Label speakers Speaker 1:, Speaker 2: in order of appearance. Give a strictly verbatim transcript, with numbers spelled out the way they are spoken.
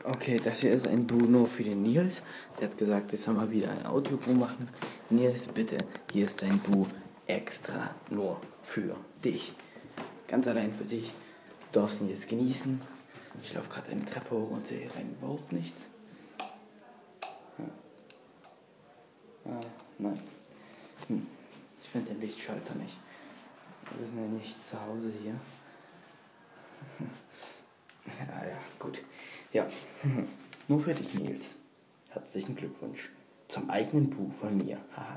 Speaker 1: Okay, das hier ist ein Bu nur für den Nils. Der hat gesagt, ich soll mal wieder ein Audiobu machen. Nils, bitte, hier ist dein Bu extra nur für dich. Ganz allein für dich. Du darfst ihn jetzt genießen. Ich laufe gerade eine Treppe hoch und sehe rein überhaupt nichts. Ja. Ah, nein. Hm. Ich finde den Lichtschalter nicht. Wir sind ja nicht zu Hause hier. Ja, ja, gut. Ja, nur für dich, Nils. Herzlichen Glückwunsch zum eigenen Buch von mir. Haha.